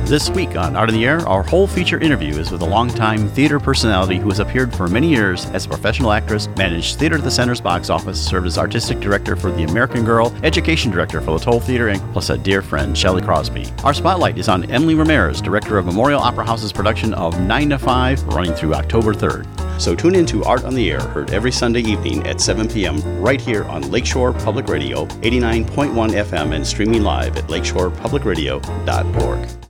This week on Art in the Air, our whole feature interview is with a longtime theater personality who has appeared for many years as a professional actress, managed Theater at the Center's box office, served as artistic director for The American Girl, education director for Latoll Theater, and plus a dear friend, Shelley Crosby. Our spotlight is on Emily Ramirez, director of Memorial Opera House's production of 9 to 5, running through October 3rd. So tune in to Art on the Air, heard every Sunday evening at 7 p.m. right here on Lakeshore Public Radio, 89.1 FM, and streaming live at lakeshorepublicradio.org.